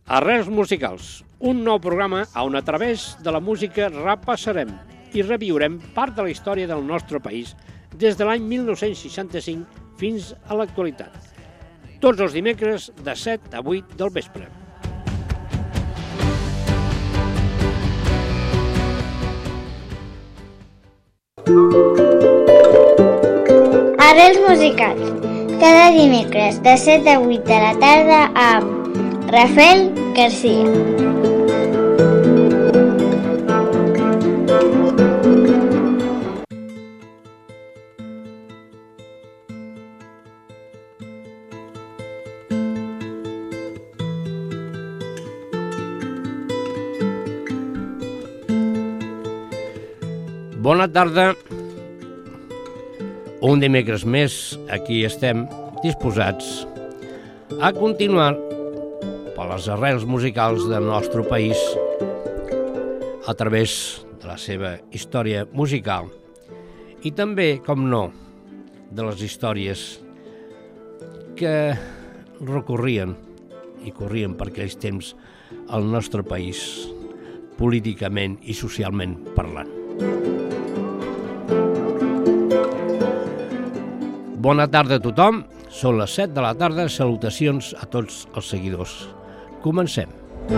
Arrels musicals, un nou programa on a través de la música repassarem i reviurem part de la història del nostre país des de l'any 1965 fins a l'actualitat. Tots els dimecres de 7 a 8 del vespre. Arrels musicals, cada dimecres de 7 a 8 de la tarda amb Rafael García. Bona tarda. Un dimecres més, aquí estem disposats a continuar per les arrels musicals del nostre país a través de la seva història musical i també, com no, de les històries que recorrien i corrien per aquells temps al nostre país políticament i socialment parlant. Bona tarda a tothom, són les 7 de la tarda, salutacions a tots els seguidors. Comencem.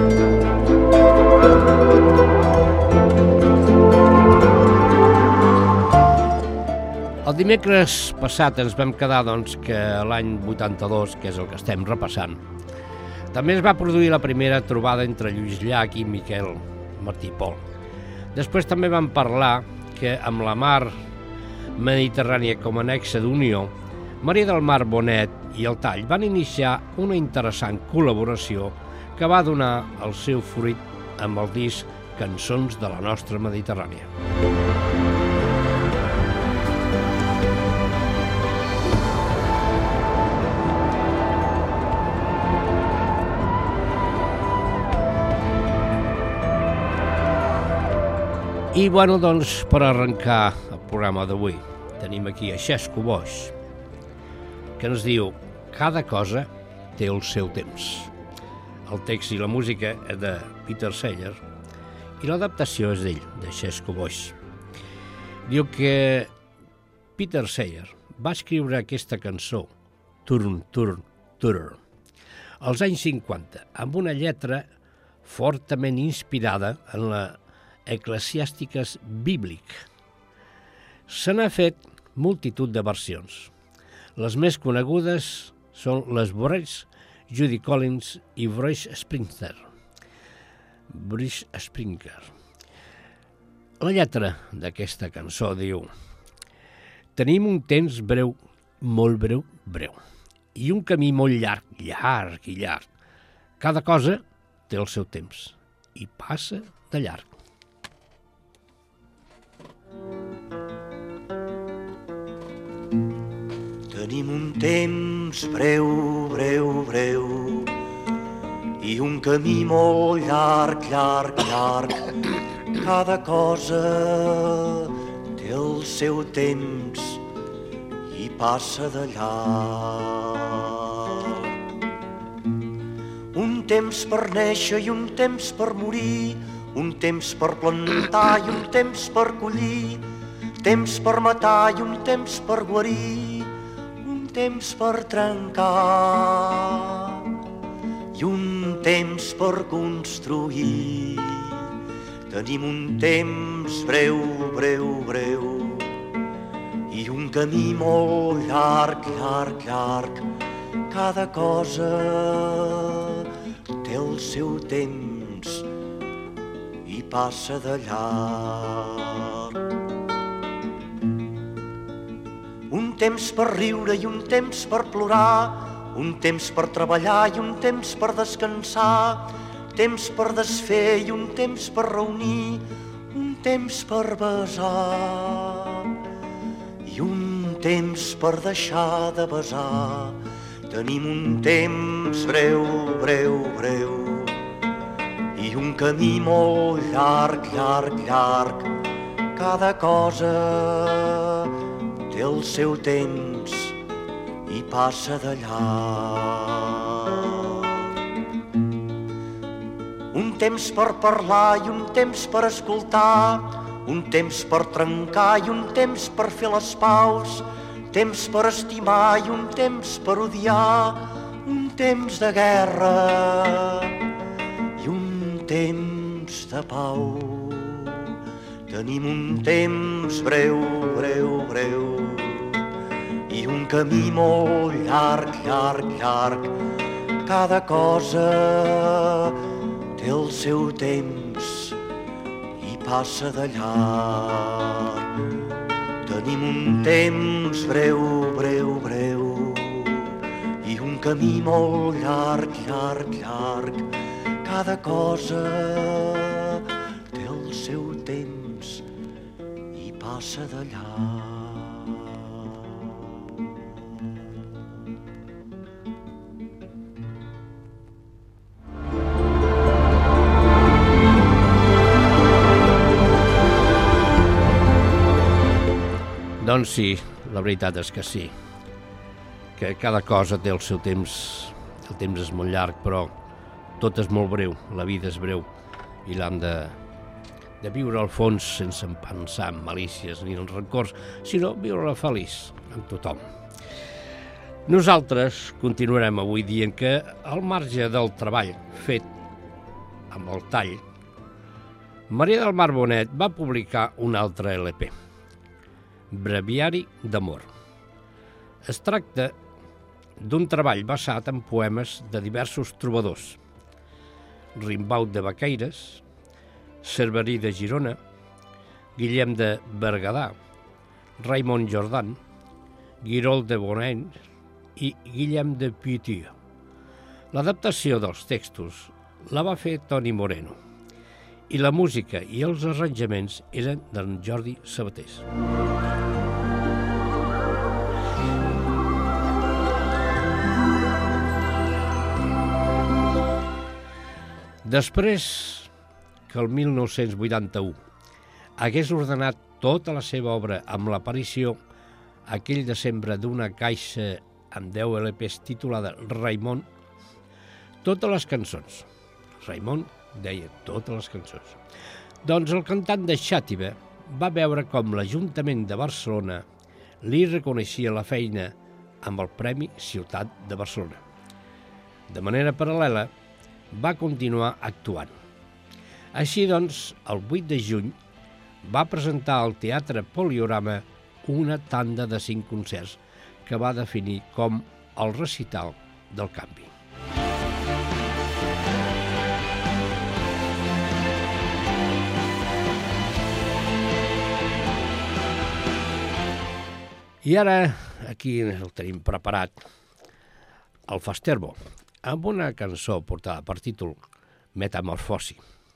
El dimecres passat ens vam quedar que l'any 82, que és el que estem repassant, també es va produir la primera trobada entre Lluís Llach i Miquel Martí i Pol. Després també vam parlar que amb la mar Mediterrània com a nexe d'unió, Maria del Mar Bonet i el Tall van iniciar una interessant col·laboració que va donar el seu fruit amb el disc Cançons de la nostra Mediterrània. I per arrencar el programa d'avui, tenim aquí a Xesco Boix, que ens diu cada cosa té el seu temps. El text i la música és de Peter Seller i l'adaptació és d'ell, de Xesco Boix. Diu que Peter Seller va escriure aquesta cançó, Turn, Turn, Turn, als anys 50, amb una lletra fortament inspirada en la eclesiàstiques bíblic. Se n'ha fet multitud de versions. Les més conegudes són les Bruce, Judy Collins i Bruce Springsteen. La lletra d'aquesta cançó diu: tenim un temps breu, molt breu, breu, i un camí molt llarg, llarg i llarg. Cada cosa té el seu temps i passa de llarg. Tenim un temps breu, breu, breu, i un camí molt llarg, llarg, llarg. Cada cosa té el seu temps i passa de llarg. Un temps per néixer i un temps per morir, un temps per plantar i un temps per collir, temps per matar i un temps per guarir, temps per trencar i un temps per construir. Tenim un temps breu, breu, breu, i un camí molt llarg, llarg, llarg. Cada cosa té el seu temps i passa de llarg. Un temps per riure i un temps per plorar, un temps per treballar i un temps per descansar, temps per desfer i un temps per reunir, un temps per besar i un temps per deixar de besar. Tenim un temps breu, breu, breu, i un camí molt llarg, llarg, llarg. Cada cosa té el seu temps i passa de llarg. temps per parlar i un temps per escoltar, un temps per trencar i un temps per fer les paus, temps per estimar i un temps per odiar, un temps de guerra i un temps de pau. Tenim un temps breu, breu, breu, i un camí molt llarg, llarg, llarg. Cada cosa té el seu temps i passa de llarg. Tenim un temps breu, breu, breu, i un camí molt llarg, llarg, llarg. Cada cosa té el seu temps i passa de llarg. Doncs sí, la veritat és que sí, que cada cosa té el seu temps, el temps és molt llarg, però tot és molt breu, la vida és breu i l'hem de viure al fons sense pensar en malícies ni en rancors, sinó viure-la feliç amb tothom. Nosaltres continuarem avui dient que al marge del treball fet amb el tall, Maria del Mar Bonet va publicar un altre LP, Breviari d'amor. Es tracta d'un treball basat en poemes de diversos trobadors, Rimbaud de Vaqueires, Cerverí de Girona, Guillem de Berguedà, Raimon Jordan, Guirol de Bonain i Guillem de Poitiers. L'adaptació dels textos la va fer Toni Moreno i la música i els arranjaments eren d'en Jordi Sabatés. Després que el 1981 hagués ordenat tota la seva obra amb l'aparició aquell desembre d'una caixa amb 10 LPs titulada Raimon, totes les cançons. Raimon deia totes les cançons. Doncs el cantant de Xàtiva va veure com l'Ajuntament de Barcelona li reconeixia la feina amb el Premi Ciutat de Barcelona. De manera paral·lela, va continuar actuant. Així doncs, el 8 de juny va presentar al Teatre Poliorama una tanda de 5 concerts que va definir com el recital del canvi. I ara, aquí el tenim preparat, el Fasterbo, amb una cançó portada per títol Metamorfosi.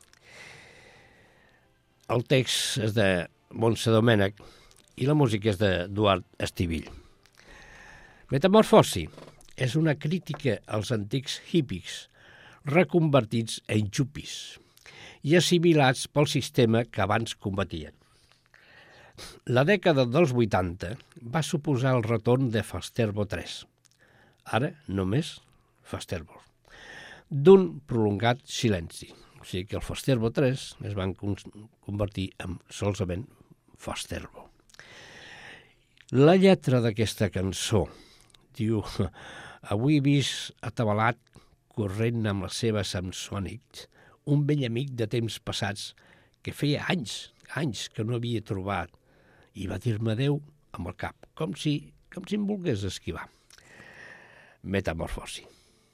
El text és de Montse Domènech i la música és d'Eduard Estivill. Metamorfosi és una crítica als antics hippies reconvertits en yuppies i assimilats pel sistema que abans combatien. La dècada dels 80 va suposar el retorn de Fasterbo 3, ara només Fasterbo, d'un prolongat silenci. O sigui que el Fasterbo 3 es van convertir en solament Fasterbo. La lletra d'aquesta cançó diu: avui he vist atabalat corrent amb la seva Samsònic un vell amic de temps passats que feia anys que no havia trobat i va dir-me adéu amb el cap, com si em volgués esquivar. Metamorfosi.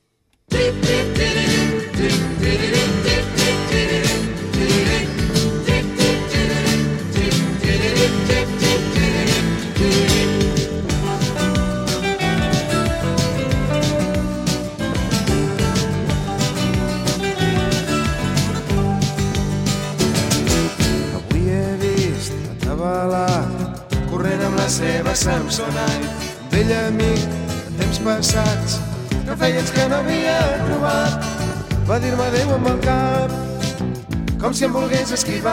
Seva Samsonite, vell amic de temps passats, que feia anys que no havia trobat, va dir-me adéu amb el cap, com si em volgués esquivar.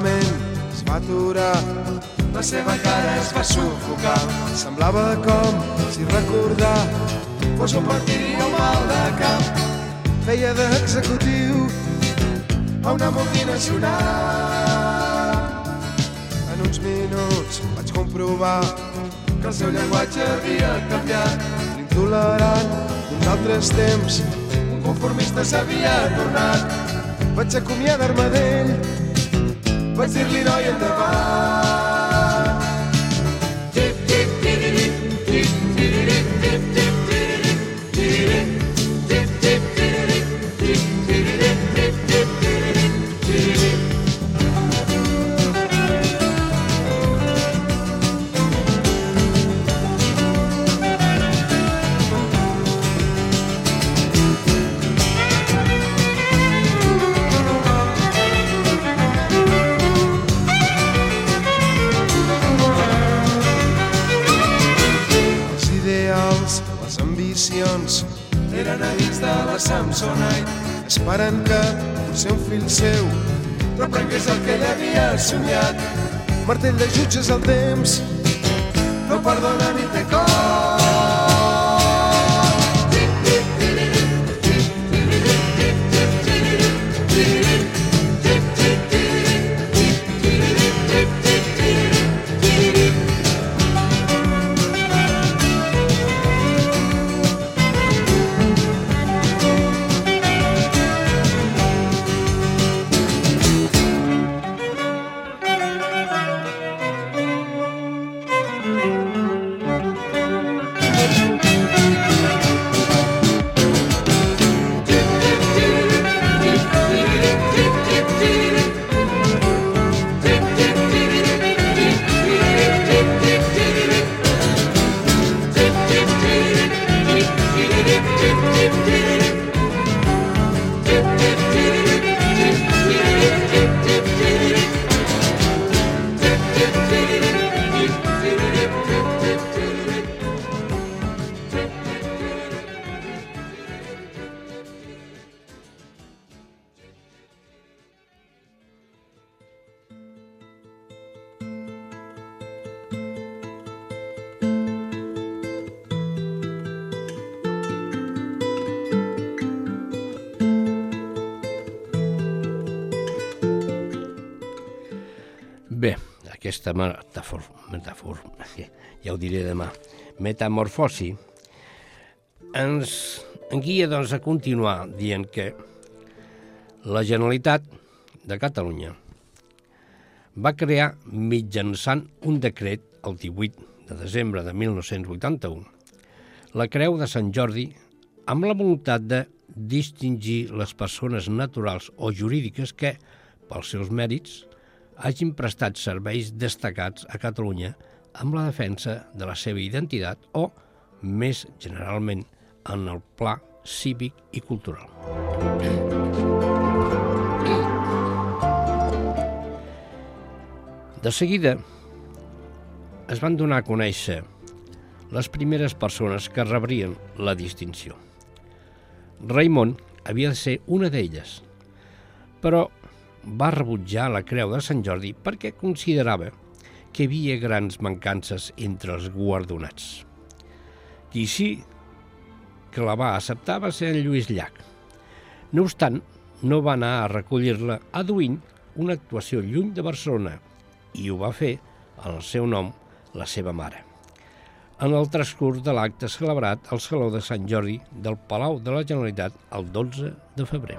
Sobtadament es va aturar, la seva cara es va sufocar. Semblava com si recordar fos un martiri o mal de cap. Feia d'executiu a una multinacional. En uns minuts vaig comprovar que el seu llenguatge havia canviat. L'intolerant d'uns altres temps, un conformista s'havia tornat. Vaig acomiadar-me d'ell, vaig dir-li noi endavant. Eren a dins de la Samsonite, esperant que potser un fill seu reprengués el que ell havia somiat. Martell de jutges al temps no perdona ni té cor. Bé, aquesta metàfora, ja ho diré demà, metamorfosi, ens guia doncs, a continuar dient que la Generalitat de Catalunya va crear mitjançant un decret el 18 de desembre de 1981 la Creu de Sant Jordi amb la voluntat de distingir les persones naturals o jurídiques que, pels seus mèrits, hagin prestat serveis destacats a Catalunya amb la defensa de la seva identitat o, més generalment, en el pla cívic i cultural. De seguida es van donar a conèixer les primeres persones que rebrien la distinció. Raimon havia de ser una d'elles, però va rebutjar la Creu de Sant Jordi perquè considerava que hi havia grans mancances entre els guardonats. Qui sí que la va acceptar va ser en Lluís Llach. No obstant, no va anar a recollir-la adduint una actuació lluny de Barcelona i ho va fer en el seu nom la seva mare. En el transcurs de l'acte celebrat al Saló de Sant Jordi del Palau de la Generalitat el 12 de febrer.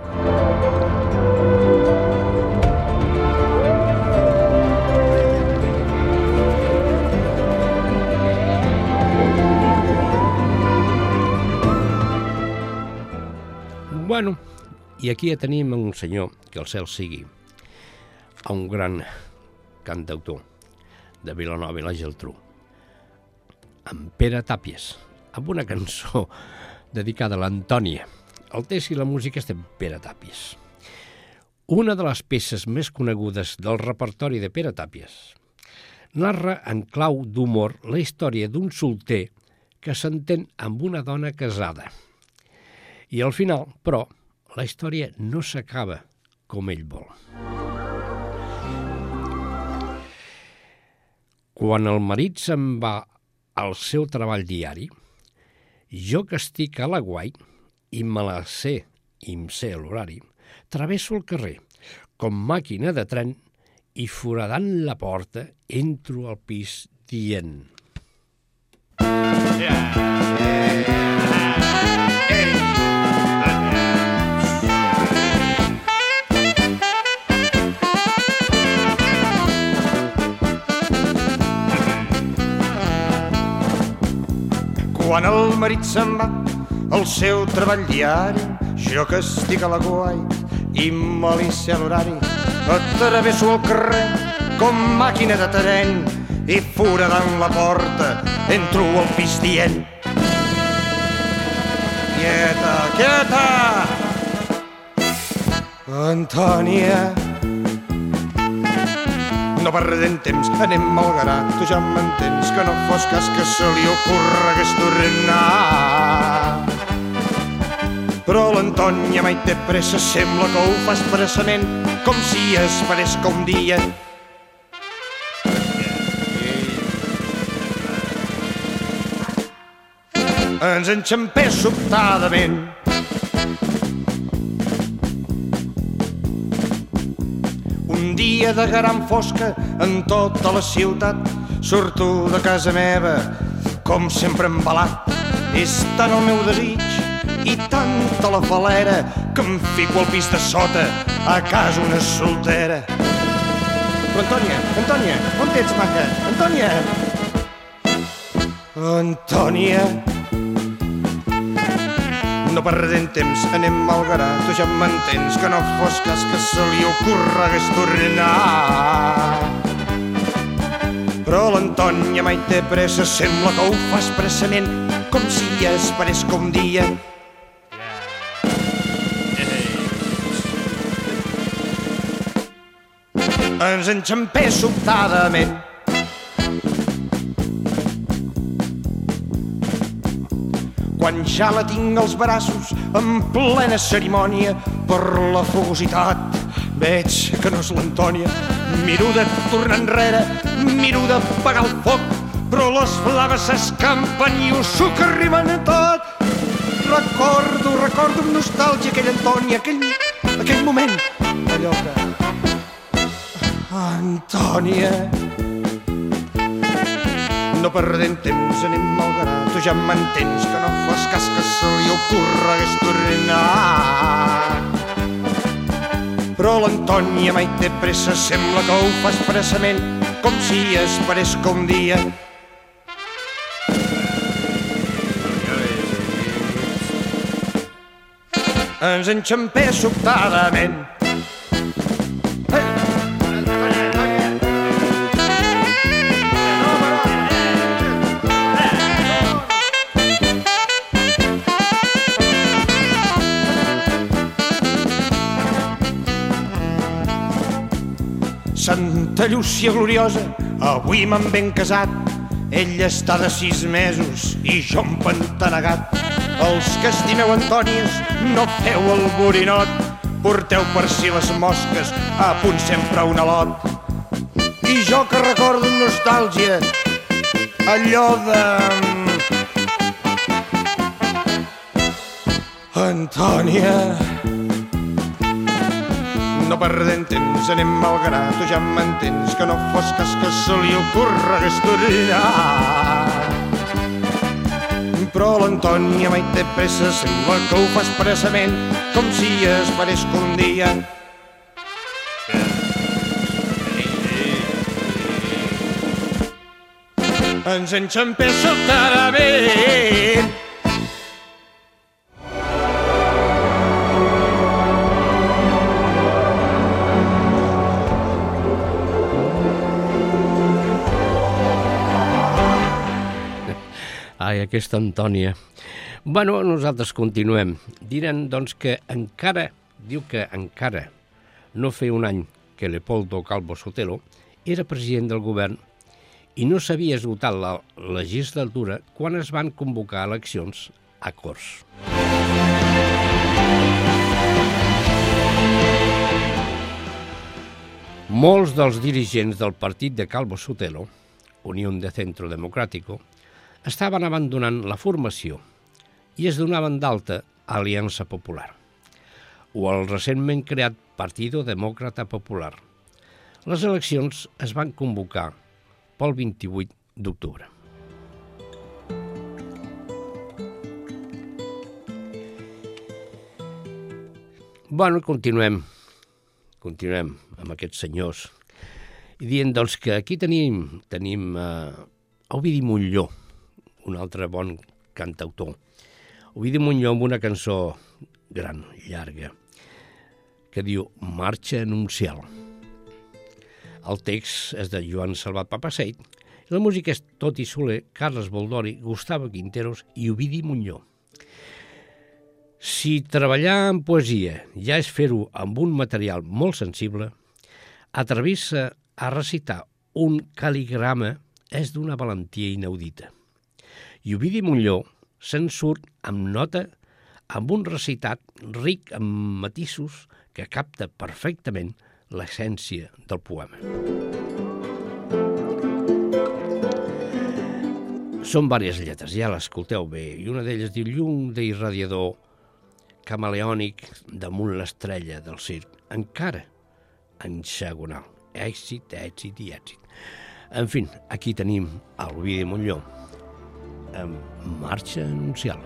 Bueno, i aquí ja tenim un senyor, que el cel sigui, un gran cantautor de Vilanova i la Geltrú, en Pere Tàpies, amb una cançó dedicada a l'Antònia. El text i la música és de Pere Tàpies. Una de les peces més conegudes del repertori de Pere Tàpies narra en clau d'humor la història d'un solter que s'entén amb una dona casada. I al final, però, la història no s'acaba com ell vol. Quan el marit se'n va al seu treball diari, jo que estic a l'aguai i me la sé i em sé l'horari, travesso el carrer com màquina de tren i foradant la porta entro al pis dient... Quan el marit se'n va al seu treball diari, jo que estic a l'aguai i me li sé l'horari, atravesso el carrer com màquina de tren i foradant la porta entro al pis dient: quieta, quieta! Antònia, no perdem temps, anem malgrat, tu ja m'entens, que no fos cas que se li ocorregués tornar. Però l'Antònia mai té pressa, sembla que ho fa expressament, com si esperés que un dia... ens enxampés sobtadament. Un dia de gran fosca en tota la ciutat surto de casa meva com sempre embalat. És tant el meu desig i tanta la falera que em fico al pis de sota a casa una soltera. Però Antònia, Antònia, on ets, maca? Antònia! Antònia, no perdem temps, anem malgrat, tu ja m'entens, que no fos cas que se li ocorregués tornar. Però l'Antònia mai té pressa, sembla que ho fa expressament, com si esperés que un dia... ens enxampés sobtadament. Quan ja la tinc als braços en plena cerimònia, per la fogositat veig que no és l'Antònia. Miro de tornar enrere, miro d'apagar el foc, però les flames s'escampen i ho suc arriben a tot. Recordo amb nostàlgia aquella Antònia, aquell moment, allò que... Antònia, no perdem temps, anem malgrat, tu ja m'entens, que no fos cas que se li ocorregués tornar. Però l'Antònia mai té pressa, sembla que ho fa expressament, com si esperés que un dia... ens enxampés sobtadament. Santa Llúcia gloriosa, avui m'han ben casat. Ella està de 6 mesos i jo empantanegat. Els que estimeu Antònies, no feu el borinot, porteu per si les mosques, a punt sempre un alot. I jo que recordo amb nostàlgia allò de... Antònia, no perdem temps, anem malgrat, tu ja m'entens, que no fos cas que se li ocorregués tornar. Però l'Antònia mai té pressa, sembla que ho fa expressament, com si esperés que un dia... ens enxampés sobtadament. Ai, aquesta Antònia. Bueno, nosaltres continuem. Diran, doncs, que encara no feia un any que Leopoldo Calvo Sotelo era president del govern i no s'havia esgotat la legislatura quan es van convocar eleccions a Corts. Molts dels dirigents del partit de Calvo Sotelo Unión de Centro Democrático, estaven abandonant la formació i es donaven d'alta a Aliança Popular, o el recentment creat Partido Demócrata Popular. Les eleccions es van convocar pel 28 d'octubre. Bueno, continuem amb aquests senyors i dient doncs, que aquí tenim Ovidi Montllor, un altre bon cantautor. Ovidi Montllor amb una cançó gran, llarga, que diu Marxa anuncial. El text és de Joan Salvat Papasseit i la música és Toti Soler, Carles Boldori, Gustavo Quinteros i Ovidi Montllor. Si treballar en poesia ja és fer-ho amb un material molt sensible, atrevir-se a recitar un cal·ligrama és d'una valentia inaudita. I Ovidi Montllor se'n surt amb nota, amb un recitat ric en matisos que capta perfectament l'essència del poema. Són diverses lletres, ja l'escolteu bé, i una d'elles diu llum d'irradiador camaleònic damunt l'estrella del circ, encara en hexagonal. Èxit, èxit i èxit. En fi, aquí tenim el Ovidi Montllor amb Marxa anuncial.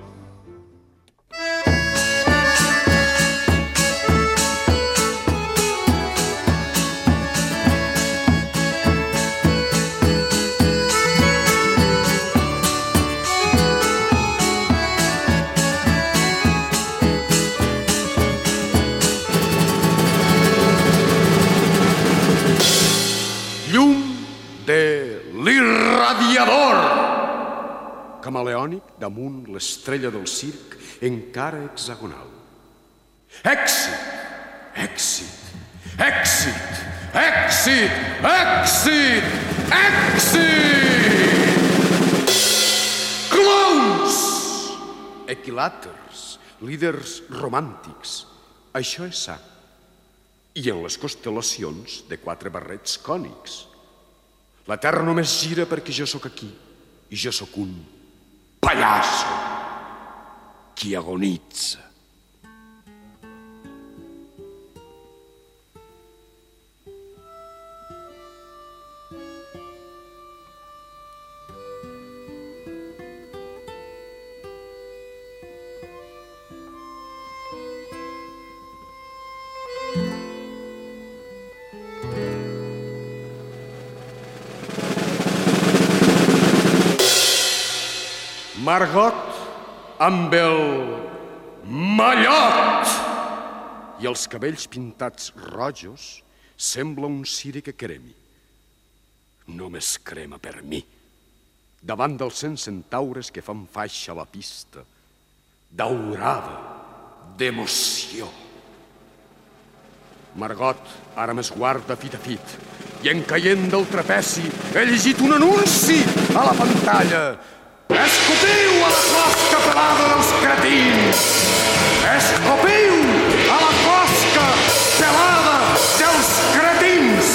Camaleònic damunt l'estrella del circ, encara hexagonal. Èxit! Èxit! Èxit! Èxit! Èxit! Èxit! Clowns! Equilàters, líders romàntics. Això és sa. I en les constel·lacions de 4 barrets cònics. La Terra només gira perquè jo sóc aquí. I jo sóc un pallasso qui agonitza. Margot amb el mallot i els cabells pintats rojos sembla un ciri que cremi. Només crema per mi. Davant dels 100 centaures que fan faixa a la pista, daurada d'emoció. Margot ara m'esguarda fit a fit i en caient del trapeci he llegit un anunci a la pantalla. Escopiu a la closca pelada dels cretins! Escopiu a la closca pelada dels cretins!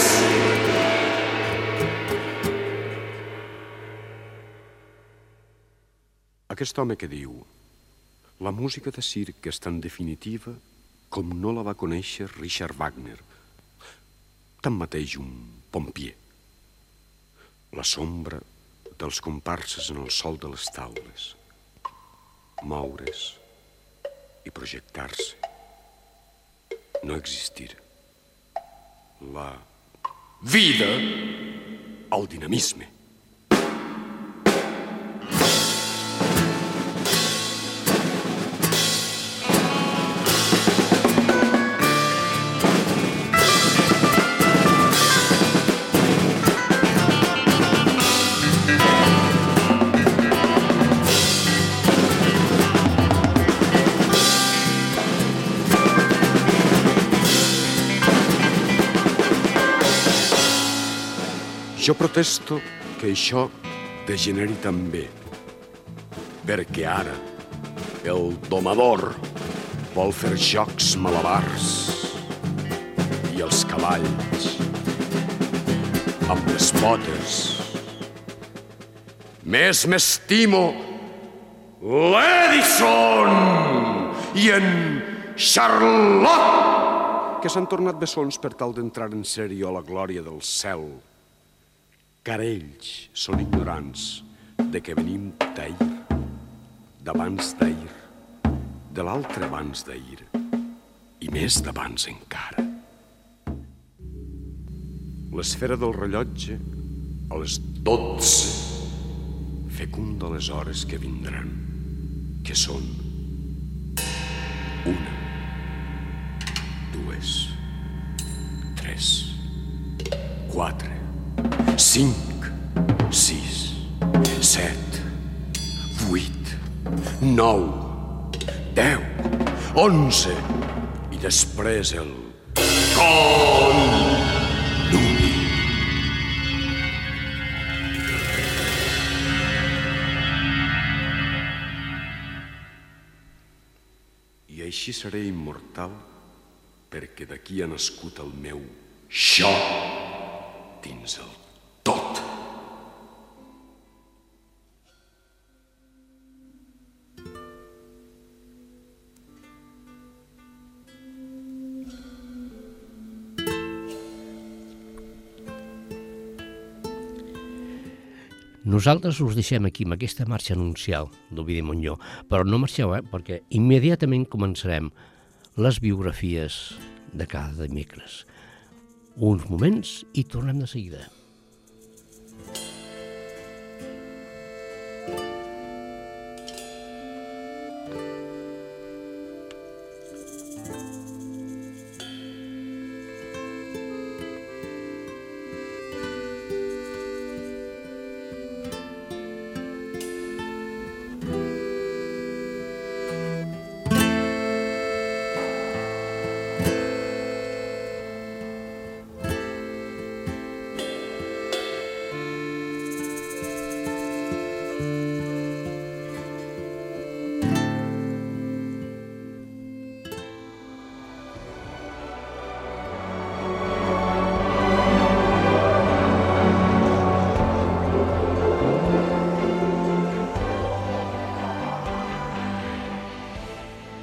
Aquest home que diu la música de circ és tan definitiva com no la va conèixer Richard Wagner. Tanmateix un pompier. La sombra dels comparses en el sol de les taules, moure's i projectar-se, no existir. La vida al dinamisme. Jo protesto que això degeneri també, perquè ara el domador vol fer jocs malabars i els cavalls amb les potes Més m'estimo l'Edison i en Charlotte, que s'han tornat bessons per tal d'entrar en sèrio a la glòria del cel, car ells són ignorants de que venim d'ahir, d'abans d'ahir, de l'altre abans d'ahir i més d'abans encara. L'esfera del rellotge, a les 12, fecunda les hores que vindran, que són 1, 2, 3, 4, 5, 6, 7, 8, 9, 10, 11, i després el connubi. I així seré immortal perquè d'aquí ha nascut el meu jo dins el tot. Nosaltres us deixem aquí amb aquesta marxa anuncial d'Ovidi Montllor, però no marxeu, perquè immediatament començarem les biografies de cada dimecres. Uns moments i tornem de seguida.